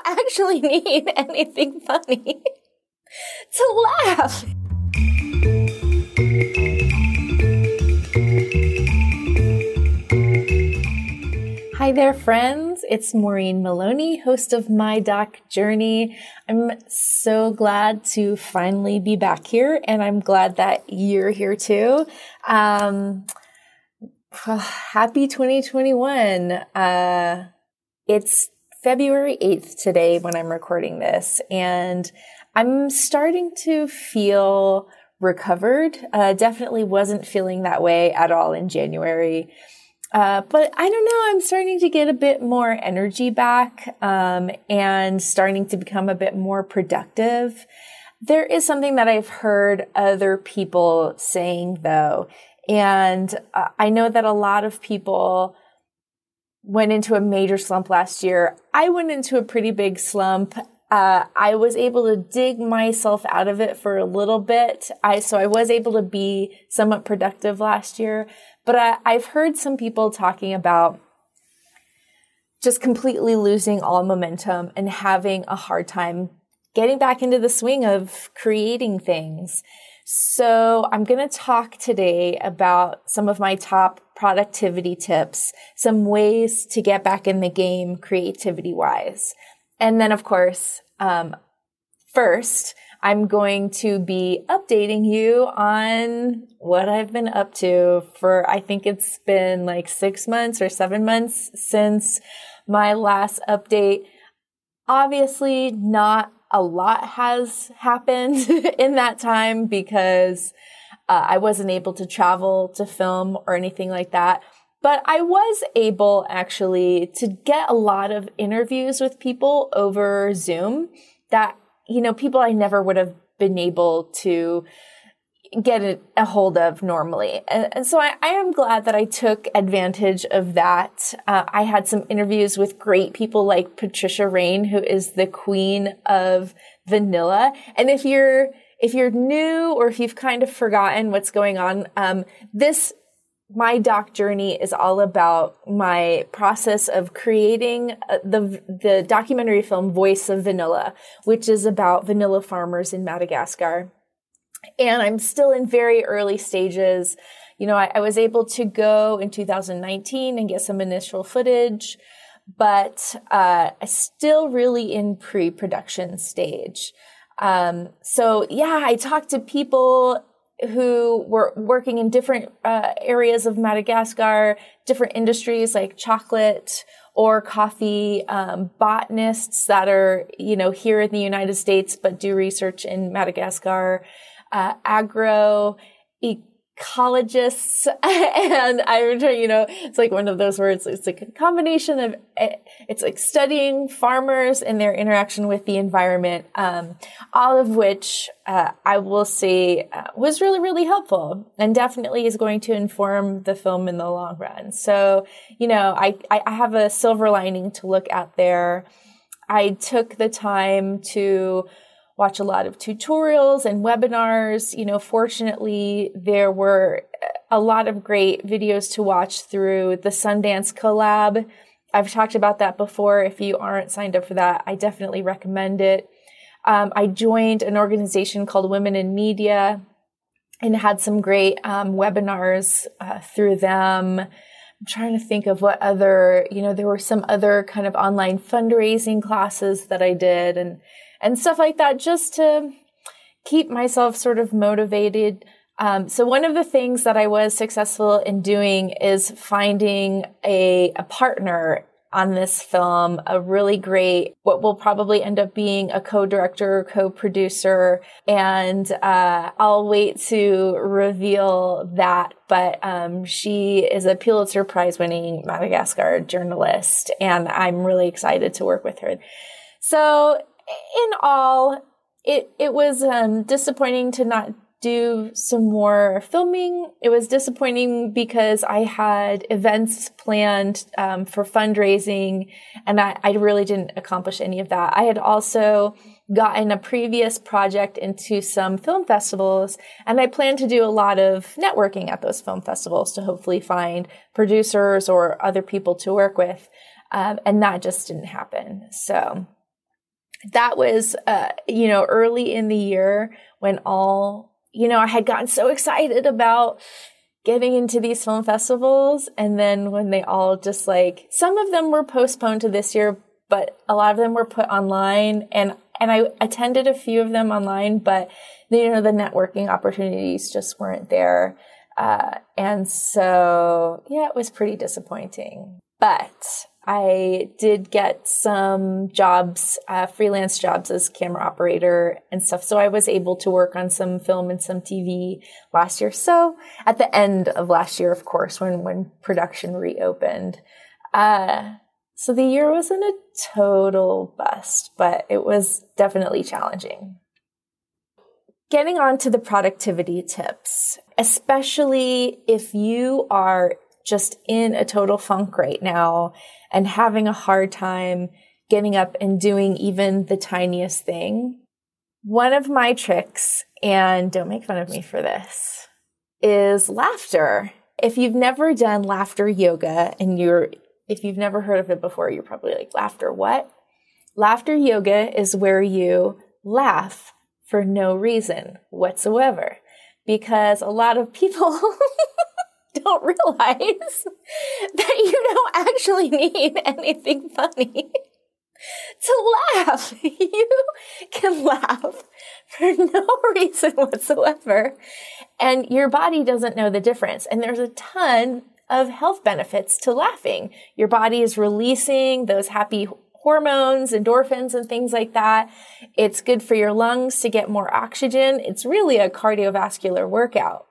actually need anything funny to laugh. Hi there, friends. It's Maureen Maloney, host of My Doc Journey. I'm so glad to finally be back here, and I'm glad that you're here too. Happy 2021. It's February 8th today when I'm recording this, and I'm starting to feel recovered. Definitely wasn't feeling that way at all in January. But I don't know, I'm starting to get a bit more energy back, and starting to become a bit more productive. There is something that I've heard other people saying though, and I know that a lot of people went into a major slump last year. I went into a pretty big slump. I was able to dig myself out of it for a little bit. So I was able to be somewhat productive last year. But I've heard some people talking about just completely losing all momentum and having a hard time getting back into the swing of creating things. So I'm going to talk today about some of my top productivity tips, some ways to get back in the game creativity-wise. And then, of course, first, I'm going to be updating you on what I've been up to for, I think it's been like 6 months or 7 months since my last update. Obviously, not a lot has happened in that time because I wasn't able to travel to film or anything like that. But I was able actually to get a lot of interviews with people over Zoom that, you know, people I never would have been able to get a hold of normally. And so I am glad that I took advantage of that. I had some interviews with great people like Patricia Rain, who is the queen of vanilla. And if you're new or if you've kind of forgotten what's going on, My Doc Journey is all about my process of creating the documentary film Voice of Vanilla, which is about vanilla farmers in Madagascar. And I'm still in very early stages. You know, I was able to go in 2019 and get some initial footage, but still really in pre-production stage. So yeah, I talked to people who were working in different areas of Madagascar, different industries like chocolate or coffee, botanists that are, you know, here in the United States, but do research in Madagascar, agro, ecologists. And I'm trying, you know, it's like one of those words. It's like a combination of, it's like studying farmers and their interaction with the environment, all of which, I will say, was really, really helpful and definitely is going to inform the film in the long run. So, you know, I have a silver lining to look at there. I took the time to watch a lot of tutorials and webinars. You know, fortunately, there were a lot of great videos to watch through the Sundance Collab. I've talked about that before. If you aren't signed up for that, I definitely recommend it. I joined an organization called Women in Media and had some great webinars through them. I'm trying to think of what other, you know, there were some other kind of online fundraising classes that I did and stuff like that, just to keep myself sort of motivated. So one of the things that I was successful in doing is finding a partner on this film, a really great, what will probably end up being a co-director, co-producer, and I'll wait to reveal that. But she is a Pulitzer Prize-winning Madagascar journalist, and I'm really excited to work with her. So in all, it was disappointing to not do some more filming. It was disappointing because I had events planned for fundraising, and I really didn't accomplish any of that. I had also gotten a previous project into some film festivals, and I plan to do a lot of networking at those film festivals to hopefully find producers or other people to work with. And that just didn't happen. So that was, early in the year when I had gotten so excited about getting into these film festivals. And then when they all just some of them were postponed to this year, but a lot of them were put online, and I attended a few of them online, but the networking opportunities just weren't there. And so, yeah, it was pretty disappointing. But I did get some jobs, freelance jobs as camera operator and stuff. So I was able to work on some film and some TV last year. So at the end of last year, of course, when production reopened. So the year wasn't a total bust, but it was definitely challenging. Getting on to the productivity tips, especially if you are just in a total funk right now and having a hard time getting up and doing even the tiniest thing. One of my tricks, and don't make fun of me for this, is laughter. If you've never done laughter yoga and if you've never heard of it before, you're probably like, laughter what? Laughter yoga is where you laugh for no reason whatsoever, because a lot of people don't realize that you don't actually need anything funny to laugh. You can laugh for no reason whatsoever, and your body doesn't know the difference. And there's a ton of health benefits to laughing. Your body is releasing those happy hormones, endorphins, and things like that. It's good for your lungs to get more oxygen. It's really a cardiovascular workout.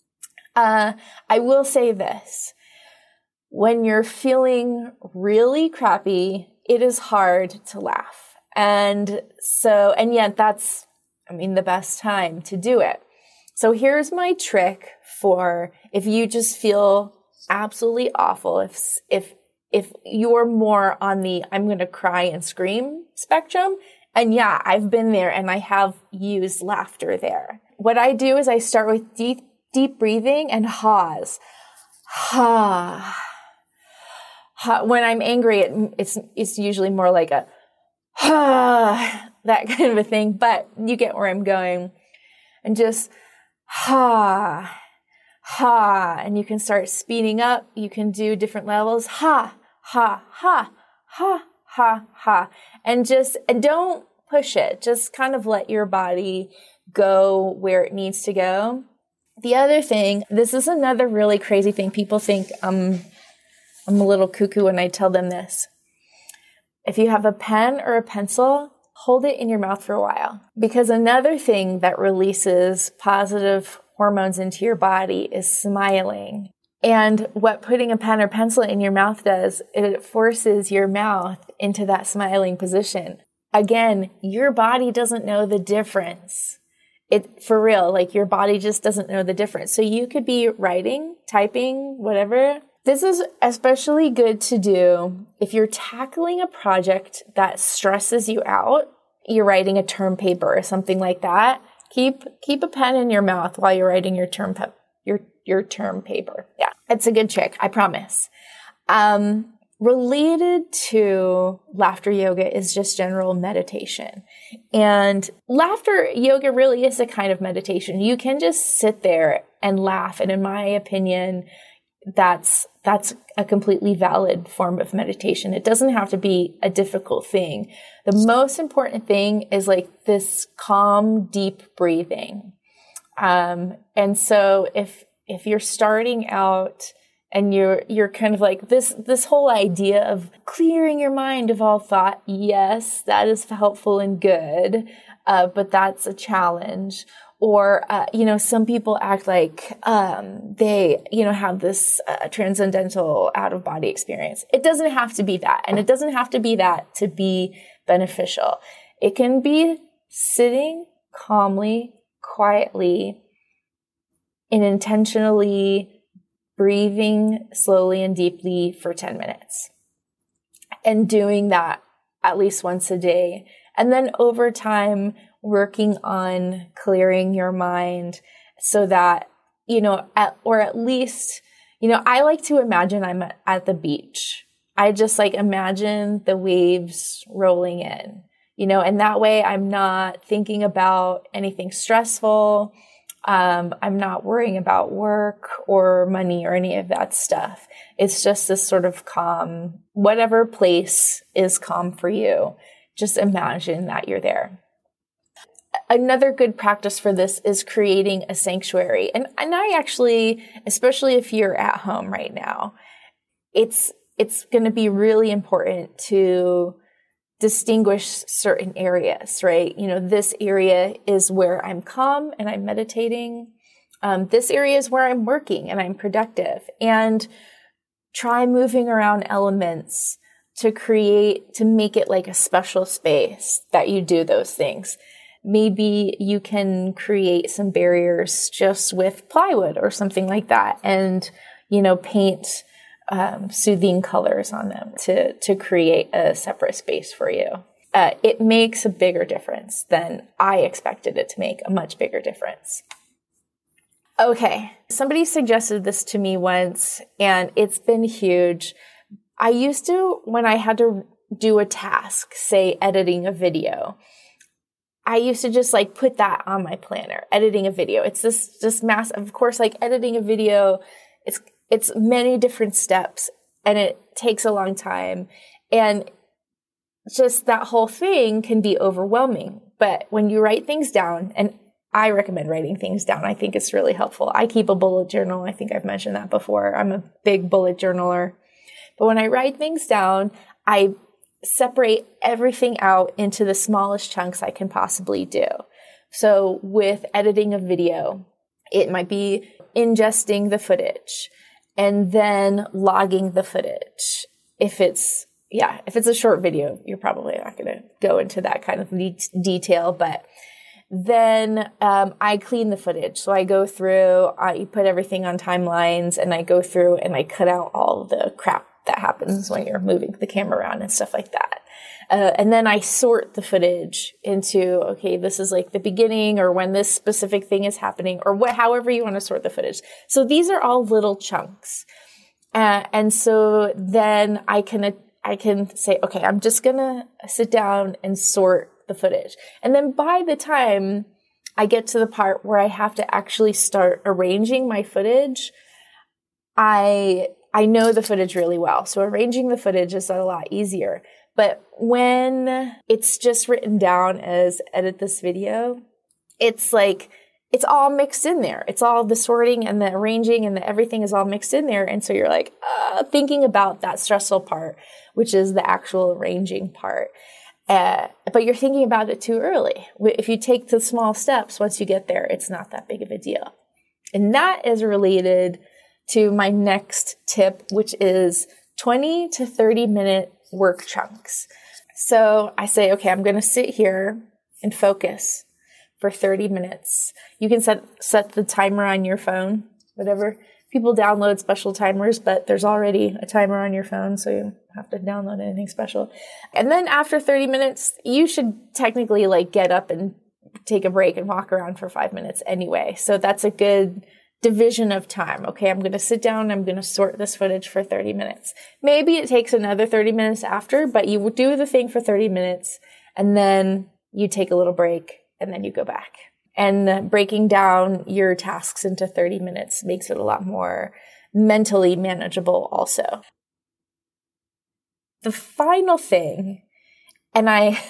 I will say this. When you're feeling really crappy, it is hard to laugh. And yet that's, the best time to do it. So here's my trick for if you just feel absolutely awful, if you're more on the I'm going to cry and scream spectrum. And yeah, I've been there and I have used laughter there. What I do is I start with deep breathing and haws. Ha. Ha. When I'm angry, it's usually more like a ha, that kind of a thing, but you get where I'm going. And just ha, ha, and you can start speeding up. You can do different levels. Ha, ha, ha, ha, ha, ha. And don't push it. Just kind of let your body go where it needs to go. The other thing, this is another really crazy thing. People think I'm a little cuckoo when I tell them this. If you have a pen or a pencil, hold it in your mouth for a while. Because another thing that releases positive hormones into your body is smiling. And what putting a pen or pencil in your mouth does, it forces your mouth into that smiling position. Again, your body doesn't know the difference. For real, your body just doesn't know the difference. So you could be writing, typing, whatever. This is especially good to do if you're tackling a project that stresses you out. You're writing a term paper or something like that. Keep a pen in your mouth while you're writing your term paper. Yeah, it's a good trick, I promise. Related to laughter yoga is just general meditation. And laughter yoga really is a kind of meditation. You can just sit there and laugh. And in my opinion, that's a completely valid form of meditation. It doesn't have to be a difficult thing. The most important thing is this calm, deep breathing. And so if you're starting out and you're kind of this whole idea of clearing your mind of all thought, yes, that is helpful and good, but that's a challenge. Or, some people act like they, have this transcendental out-of-body experience. It doesn't have to be that. And it doesn't have to be that to be beneficial. It can be sitting calmly, quietly, and intentionally breathing slowly and deeply for 10 minutes. And doing that at least once a day. And then over time, working on clearing your mind so that, at least, I like to imagine I'm at the beach. I just imagine the waves rolling in. and that way I'm not thinking about anything stressful. I'm not worrying about work or money or any of that stuff. It's just this sort of calm, whatever place is calm for you. Just imagine that you're there. Another good practice for this is creating a sanctuary. And I actually, especially if you're at home right now, it's going to be really important to distinguish certain areas, right? This area is where I'm calm and I'm meditating. This area is where I'm working and I'm productive. And try moving around elements to make it like a special space that you do those things. Maybe you can create some barriers just with plywood or something like that and, paint soothing colors on them to create a separate space for you. It makes a bigger difference than I expected it to make, a much bigger difference. Okay, somebody suggested this to me once, and it's been huge. I used to, when I had to do a task, say editing a video, I used to just put that on my planner, editing a video. It's this massive, of course, editing a video, it's many different steps and it takes a long time. And just that whole thing can be overwhelming. But when you write things down, and I recommend writing things down, I think it's really helpful. I keep a bullet journal. I think I've mentioned that before. I'm a big bullet journaler. But when I write things down, I separate everything out into the smallest chunks I can possibly do. So with editing a video, it might be ingesting the footage and then logging the footage. If it's a short video, you're probably not going to go into that kind of detail, but then I clean the footage. So I go through, I put everything on timelines, and I go through and I cut out all the crap that happens when you're moving the camera around and stuff like that. And then I sort the footage into, okay, this is the beginning or when this specific thing is happening or however you want to sort the footage. So these are all little chunks. And so then I can say, okay, I'm just going to sit down and sort the footage. And then by the time I get to the part where I have to actually start arranging my footage, I know the footage really well. So arranging the footage is a lot easier. But when it's just written down as edit this video, it's all mixed in there. It's all the sorting and the arranging and everything is all mixed in there. And so you're thinking about that stressful part, which is the actual arranging part. But you're thinking about it too early. If you take the small steps, once you get there, it's not that big of a deal. And that is related to my next tip, which is 20 to 30 minute work chunks. So I say, okay, I'm going to sit here and focus for 30 minutes. You can set the timer on your phone, whatever. People download special timers, but there's already a timer on your phone, so you don't have to download anything special. And then after 30 minutes, you should technically get up and take a break and walk around for 5 minutes anyway. So that's a good division of time. Okay, I'm going to sit down, I'm going to sort this footage for 30 minutes. Maybe it takes another 30 minutes after, but you do the thing for 30 minutes and then you take a little break and then you go back. And breaking down your tasks into 30 minutes makes it a lot more mentally manageable also. The final thing, and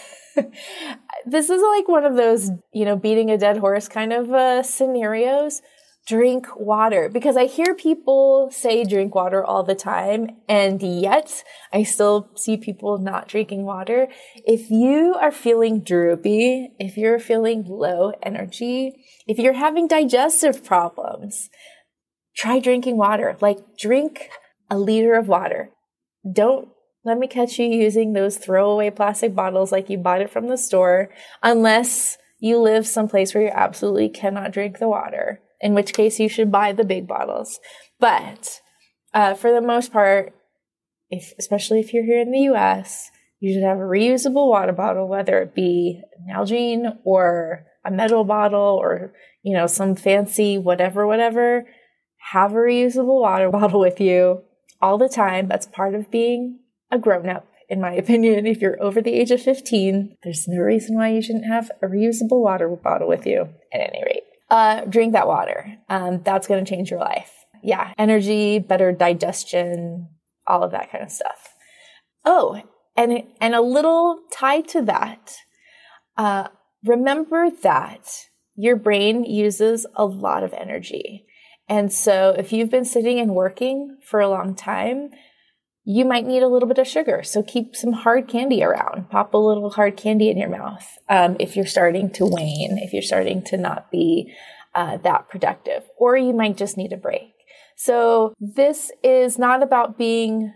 this is one of those, beating a dead horse kind of scenarios. Drink water, because I hear people say drink water all the time, and yet I still see people not drinking water. If you are feeling droopy, if you're feeling low energy, if you're having digestive problems, try drinking water. Drink a liter of water. Don't let me catch you using those throwaway plastic bottles like you bought it from the store, unless you live someplace where you absolutely cannot drink the water, in which case you should buy the big bottles. But for the most part, especially if you're here in the US, you should have a reusable water bottle, whether it be Nalgene or a metal bottle or, some fancy whatever. Have a reusable water bottle with you all the time. That's part of being a grown-up in my opinion, if you're over the age of 15, there's no reason why you shouldn't have a reusable water bottle with you at any rate. Drink that water. That's going to change your life. Yeah. Energy, better digestion, all of that kind of stuff. Oh, and a little tied to that, remember that your brain uses a lot of energy. And so if you've been sitting and working for a long time, you might need a little bit of sugar. So keep some hard candy around. Pop a little hard candy in your mouth if you're starting to wane, if you're starting to not be that productive. Or you might just need a break. So this is not about being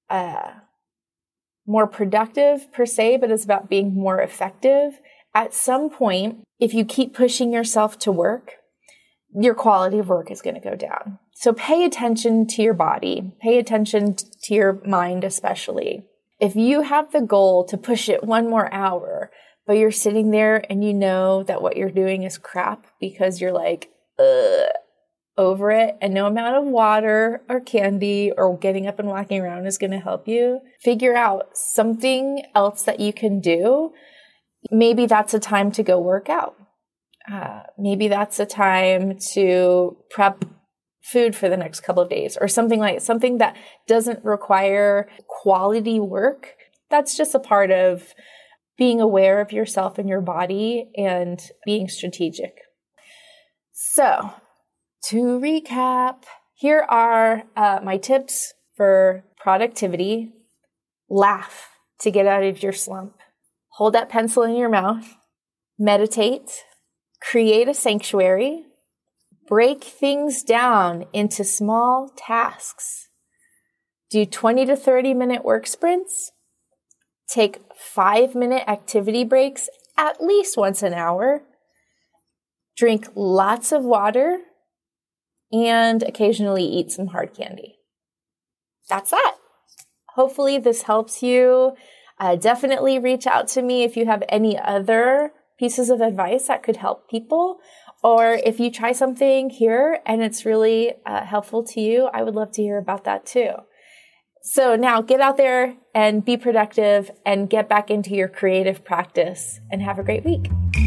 more productive per se, but it's about being more effective. At some point, if you keep pushing yourself to work, your quality of work is going to go down. So pay attention to your body, pay attention to your mind especially. If you have the goal to push it one more hour, but you're sitting there and you know that what you're doing is crap because you're like, over it, and no amount of water or candy or getting up and walking around is going to help you, figure out something else that you can do. Maybe that's a time to go work out. Maybe that's a time to prep food for the next couple of days or something that doesn't require quality work. That's just a part of being aware of yourself and your body and being strategic. So to recap, here are my tips for productivity. Laugh to get out of your slump. Hold that pencil in your mouth. Meditate. Create a sanctuary. Break things down into small tasks. Do 20 to 30 minute work sprints. Take 5-minute activity breaks at least once an hour. Drink lots of water. And occasionally eat some hard candy. That's that. Hopefully this helps you. Definitely reach out to me if you have any other pieces of advice that could help people. Or if you try something here and it's really helpful to you, I would love to hear about that too. So now get out there and be productive and get back into your creative practice and have a great week.